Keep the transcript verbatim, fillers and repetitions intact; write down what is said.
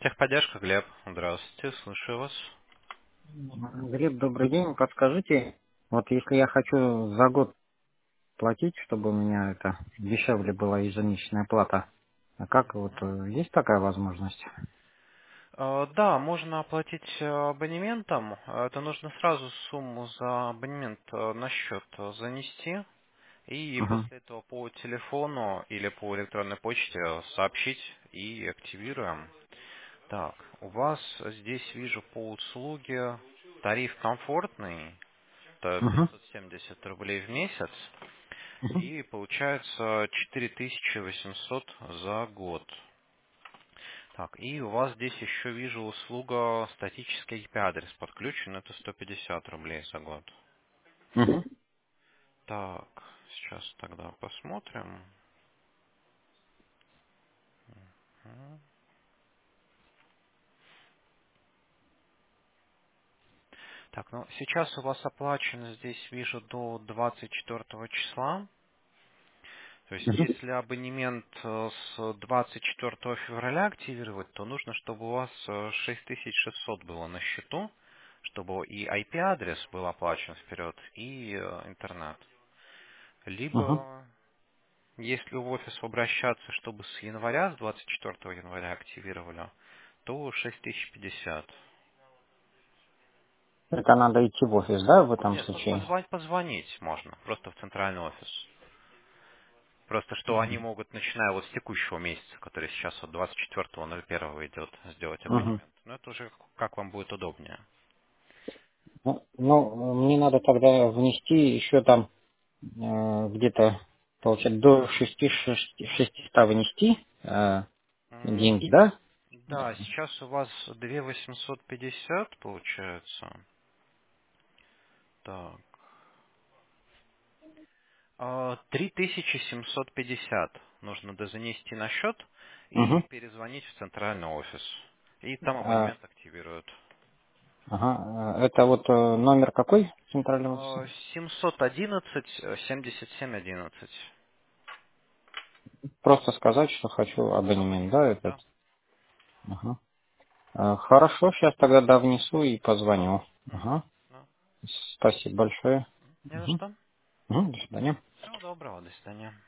Техподдержка, Глеб. Здравствуйте, слушаю вас. Глеб, добрый день. Подскажите, вот если я хочу за год платить, чтобы у меня это дешевле была ежемесячная плата, а как вот э, есть такая возможность? Э, Да, можно оплатить э, абонементом. Э, Это нужно сразу сумму за абонемент э, на счет э, занести. И Угу. после этого по телефону или по электронной почте сообщить и активируем. Так, у вас здесь вижу по услуге тариф комфортный. Это Угу. пятьсот семьдесят рублей в месяц. И получается четыре тысячи восемьсот за год. Так, и у вас здесь еще вижу услуга статический I P-адрес подключен, это сто пятьдесят рублей за год. Угу. Так, сейчас тогда посмотрим. М. Так, ну сейчас у вас оплачено здесь вижу до двадцать четвёртого числа. То есть Угу. если абонемент э, с двадцать четвёртого февраля активировать, то нужно, чтобы у вас э, шесть тысяч шестьсот было на счету, чтобы и I P-адрес был оплачен вперед, и э, интернет. Угу. Либо если в офис обращаться, чтобы с января, с двадцать четвёртого января активировали, то шесть тысяч пятьдесят. Это надо идти в офис, да, в этом Нет, поз- случае? позва- позвонить можно, просто в центральный офис. Просто что они могут, начиная вот с текущего месяца, который сейчас от двадцать четвёртого ноль первого идет, сделать Угу. абонемент. Но это уже как вам будет удобнее. Ну, ну, мне надо тогда внести еще там э, где-то, получается, до шести шестисот внести э, М, деньги, да? Да, сейчас у вас две тысячи восемьсот пятьдесят получается. Так. А, три тысячи семьсот пятьдесят нужно дозанести на счет и Угу. перезвонить в центральный офис. И там А, абонемент активируют. ага. э, Это вот э, номер какой центрального офиса? А, семьсот одиннадцать семьдесят семь одиннадцать. Просто сказать, что хочу абонемент, да, Абонемент, этот? да. Ага. Э, Хорошо, сейчас тогда да, внесу и позвоню. Мгм, Ага. да. Спасибо большое. Не за Угу. что. Угу. До свидания. Всего доброго, до свидания.